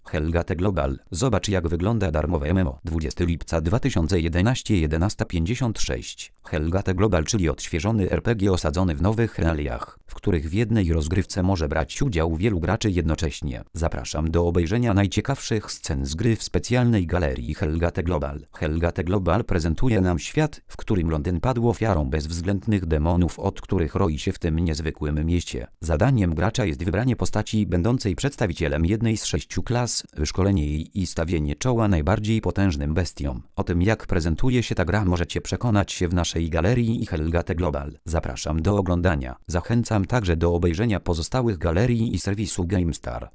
Helgate Global. Zobacz jak wygląda darmowe MMO. 20 lipca 2011 11:56. Helgate Global, czyli odświeżony RPG osadzony w nowych realiach, w których w jednej rozgrywce może brać udział wielu graczy jednocześnie. Zapraszam do obejrzenia najciekawszych scen z gry w specjalnej galerii Helgate Global. Helgate Global prezentuje nam świat, w którym Londyn padł ofiarą bezwzględnych demonów, od których roi się w tym niezwykłym mieście. Zadaniem gracza jest wybranie postaci będącej przedstawicielem jednej z 6 klas, wyszkolenie jej i stawienie czoła najbardziej potężnym bestiom. O tym jak prezentuje się ta gra możecie przekonać się w naszej galerii Helgate Global. Zapraszam do oglądania. Zachęcam także do obejrzenia pozostałych galerii i serwisu GameStar.